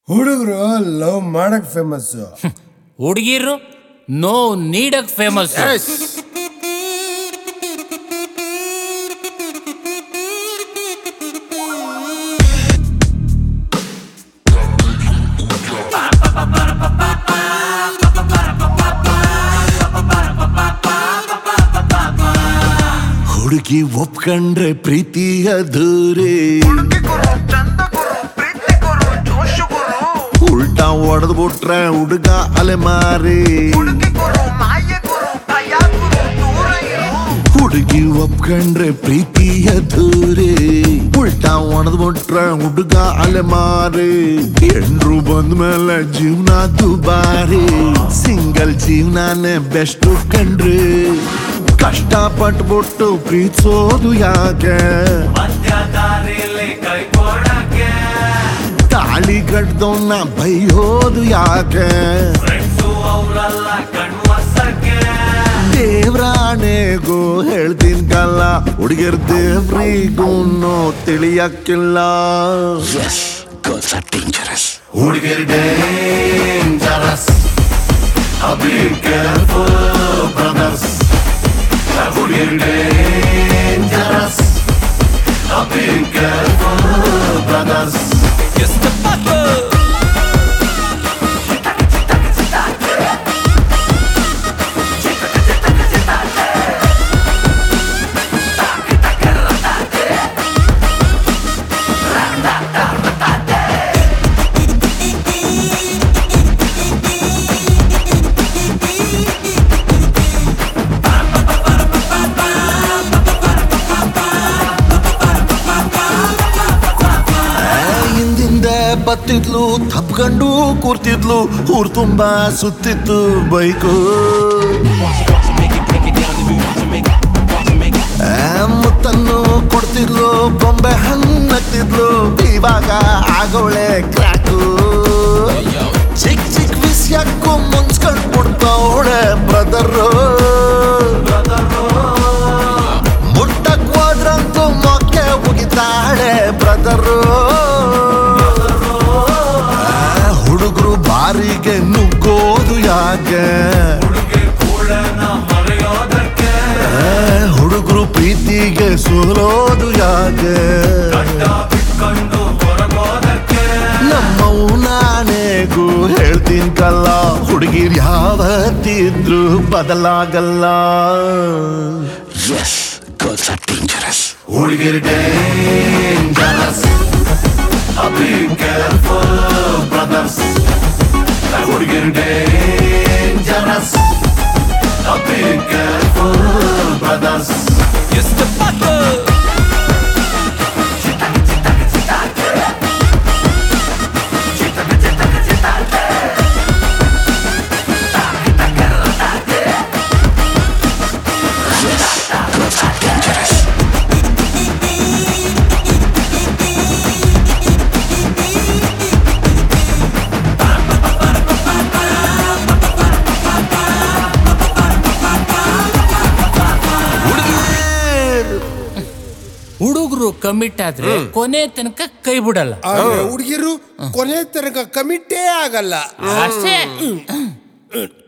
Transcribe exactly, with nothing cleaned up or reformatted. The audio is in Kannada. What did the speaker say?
ಹುಡುಗರು ಲವ್ ಮಾಡಕ್ ಫೇಮಸ್, ಹುಡುಗಿರು ನೋ ನೀಡಕ್ ಫೇಮಸ್. ಹುಡುಗಿ ಒಪ್ಕೊಂಡ್ರೆ ಪ್ರೀತಿಯ ದೂರೇ, ಉಲ್ಟಾ ಹೊಡೆದ್ ಬಿಟ್ರೆ ಹುಡುಗ ಅಲೆಮಾರಿ. ಹುಡುಗಿ ಒಪ್ಕೊಂಡ್ರೆ ಪ್ರೀತಿಯ ದೂರೇ, ಉಲ್ಟಾ ಹೊಡೆದ್ ಬಿಟ್ರೆ ಹುಡುಗ ಅಲೆಮಾರಿ. ಎಂಡ್ರು ಬಂದ್ಮೇಲೆ ಜೀವನ ದುಬಾರಿ, ಸಿಂಗಲ್ ಜೀವನಾನೇ ಬೆಸ್ಟ್ ಕಂಡ್ರಿ. ಕಷ್ಟ ಪಟ್ಬಿಟ್ಟು ಪ್ರೀತಿಸೋದು ಯಾಕೆ, ತಾಳಿ ಕಟ್ದವನ್ನ ಬೈಯೋದು ಯಾಕೆ. ದೇವ್ರಾಣೆಗೂ ಹೇಳ್ತೀನಿ ಕಲ್ಲ, ಹುಡುಗಿರ್ ದೇವ್ರಿಗೂ ತಿಳಿಯಕ್ಕಿಲ್ಲ. ಹುಡುಗಿರ್ dangerous, be careful brothers. Hudugiru dangerous, be careful brothers. Yes, the papa. ಬತ್ತಿದ್ಲು ತಪ್ಕೊಂಡು ಕೂರ್ತಿದ್ಲು, ಊರ್ ತುಂಬಾ ಸುತ್ತಿತ್ತು ಬೈಕು. ಮುತ್ತನ್ನು ಕೊಡ್ತಿದ್ಲು, ಬೊಂಬೆ ಹಣ್ಣತ್ತಿದ್ಲು, ಇವಾಗ ಆಗೋಳೆ ಕ್ರಾಕು. ಚಿಕ್ ಚಿಕ್ ವಿಷಯಕ್ಕೂ ಮುನ್ಸ್ಕೊಂಡ್ ಬಿಡ್ತಾವಳೆ ಬ್ರದರು. ಮುಟ್ಟಕ್ ಹೋದ್ರಂತೂ ಮೊಕ್ಕೆ ಮುಗಿತಾಳೆ ಬ್ರದರು. ಬಾರಿಗೆ ನುಗ್ಗೋದು ಯಾಕೆ, ಹುಡುಗರು ಪ್ರೀತಿಗೆ ಸೋಲೋದು ಯಾಕೆ. ನಮ್ಮವು ನಾನೇಗೂ ಹೇಳ್ತೀನಿ ಕಲ್ಲ, ಹುಡುಗಿರ್ ಯಾವತ್ತಿದ್ರು ಬದಲಾಗಲ್ಲ. ಹುಡುಗಿರ್ dangerous, be careful brothers. Hudugiru dangerous, be careful brothers. Yes, the papa. ಹುಡುಗರು ಕಮಿಟ್ ಆದ್ರೆ ಕೊನೆ ತನಕ ಕೈ ಬಿಡಲ್ಲ, ಹುಡುಗಿರು ಕೊನೆ ತನಕ ಕಮಿಟೇ ಆಗಲ್ಲ ಅಷ್ಟೇ.